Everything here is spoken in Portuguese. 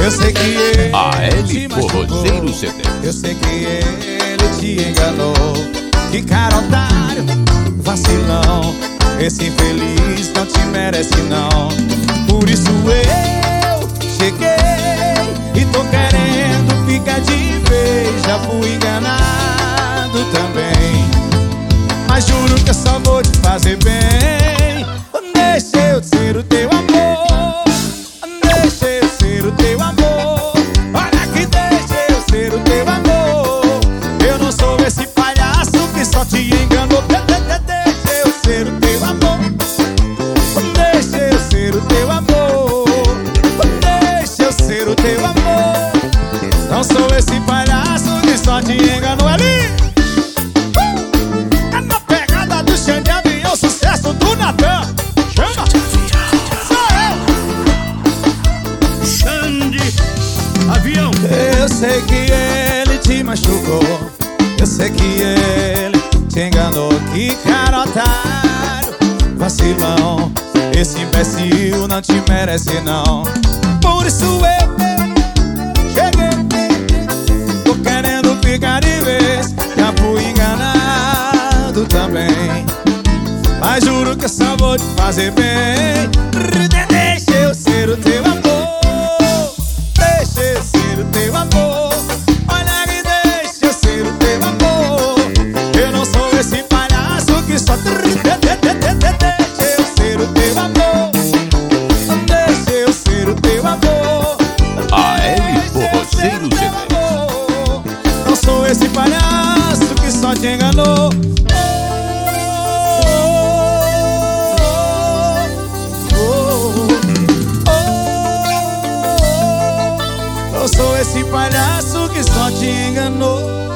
Eu sei que ele A.L. te machucou. Forrozeiro CD. Eu sei que ele te enganou. Que cara otário, vacilão. Esse infeliz não te merece não. Por isso eu cheguei e tô querendo ficar de vez. Já fui enganado também, mas juro que eu só vou te fazer bem. Deixa eu ser o teu amor. Deixa eu ser o teu amor. Olha que deixa eu ser o teu amor. Eu não sou esse palhaço que só te enganou. Deixa eu ser o teu amor. Deixa eu ser o teu amor. Deixa eu ser o teu amor. Não sou esse palhaço que só te enganou. Ali é na pegada do Xande Avião, sucesso do Natan. Chama! Sou eu! Xande Avião. Eu sei que ele te machucou. Eu sei que ele te enganou. Que cara otário, vacilão. Esse imbecil não te merece não. Por isso eu cheguei, tô querendo ficar de vez. Já fui enganado também, mas juro que eu só vou te fazer bem. Deixa eu ser o teu amor. Deixa eu ser o teu amor. Olha que deixa eu ser o teu amor. Eu não sou esse palhaço que só deixa eu ser o teu amor. Deixa eu ser o teu amor. A.L. Forrozeiro CD. Não sou esse palhaço que só te enganou. Não sou esse palhaço que só te enganou.